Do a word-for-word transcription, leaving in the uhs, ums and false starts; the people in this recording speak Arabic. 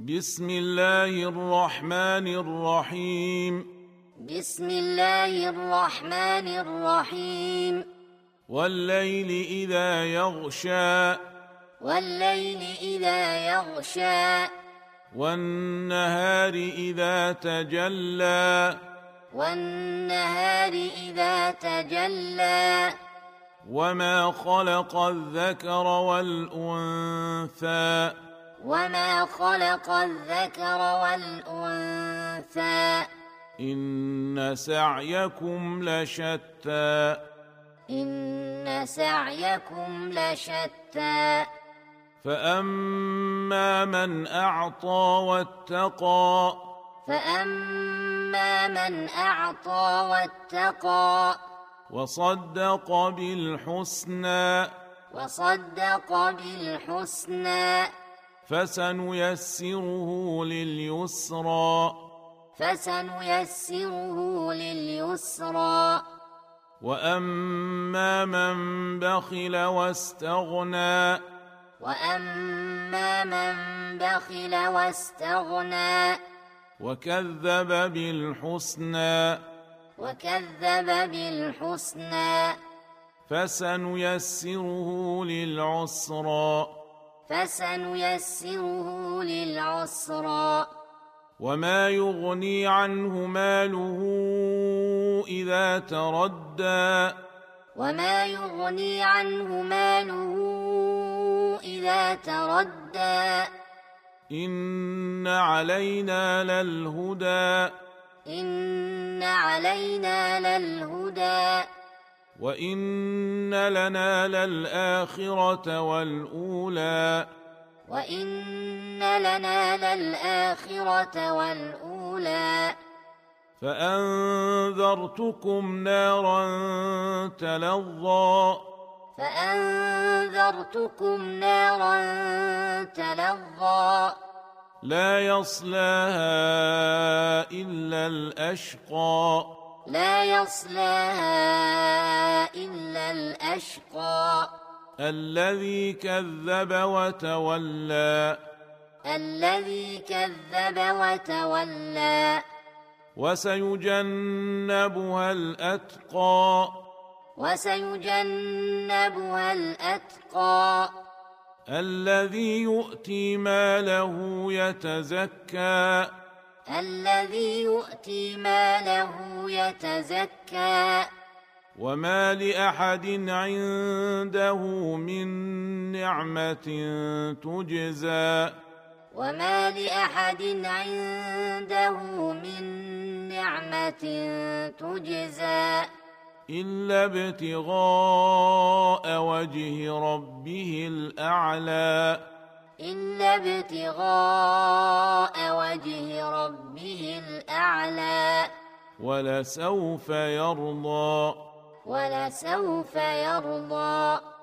بسم الله الرحمن الرحيم بسم الله الرحمن الرحيم والليل إذا يغشى والليل إذا يغشى والنهار إذا تجلى والنهار إذا تجلى وما خلق الذكر والأنثى وما خلق الذكر والأنثى إن سعيكم لشتى إن سعيكم لشتى فأما من أعطى واتقى فأما من أعطى واتقى وصدق بالحسنى وصدق بالحسنى فسنيسره لليسرى فسنيسره لليسرى وأما من بخل واستغنى وأما من بخل واستغنى وكذب بالحسنى وكذب بالحسنى فسنيسره للعسرى فسنيسره للعسرى وما يغني عنه ماله إذا تردى وما يغني عنه ماله إذا تردى إن علينا للهدى إن علينا للهدى وإن لنا للآخرة والأولى وإن لنا للآخرة والأولى فأنذرتكم نارا تلظى فأنذرتكم نارا تلظى لا يصلاها إلا الأشقى لا يصلاها إلا الأشقى الذي كذب وتولى الذي كذب وتولى وسيجنبها الأتقى وسيجنبها الأتقى الذي يؤتي ماله يتزكى الذي يؤتي ماله يتزكى وما لأحد عنده من نعمة تجزى وما لأحد عنده من نعمة تجزى إلا ابتغاء وجه ربه الأعلى إلا ابتغاء وجه ربه الأعلى ولسوف يرضى ولسوف يرضى